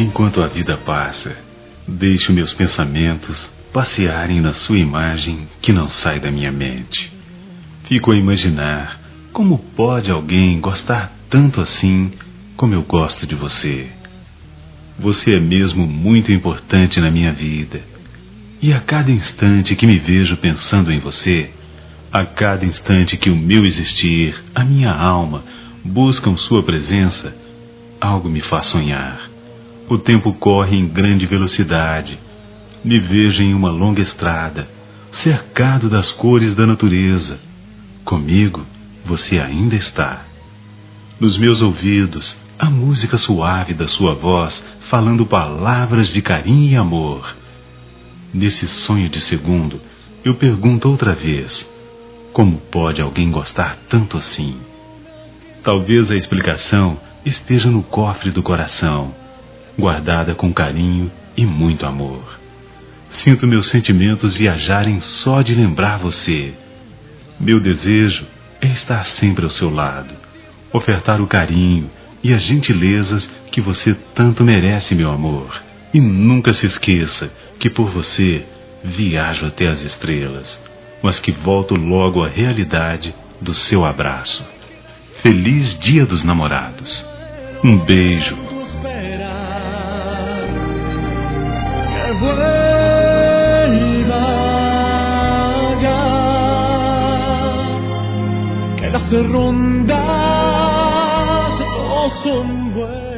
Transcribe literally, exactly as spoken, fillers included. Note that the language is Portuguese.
Enquanto a vida passa, deixo meus pensamentos passearem na sua imagem que não sai da minha mente. Fico a imaginar como pode alguém gostar tanto assim como eu gosto de você. Você é mesmo muito importante na minha vida. E a cada instante que me vejo pensando em você, a cada instante que o meu existir, a minha alma, buscam sua presença, algo me faz sonhar. O tempo corre em grande velocidade. Me vejo em uma longa estrada, cercado das cores da natureza. Comigo, você ainda está. Nos meus ouvidos, a música suave da sua voz, falando palavras de carinho e amor. Nesse sonho de segundo, eu pergunto outra vez: como pode alguém gostar tanto assim? Talvez a explicação esteja no cofre do coração, guardada com carinho e muito amor. Sinto meus sentimentos viajarem só de lembrar você. Meu desejo é estar sempre ao seu lado, ofertar o carinho e as gentilezas que você tanto merece, meu amor. E nunca se esqueça que por você viajo até as estrelas, mas que volto logo à realidade do seu abraço. Feliz Dia dos Namorados. Um beijo. Que las rondas no son buenas.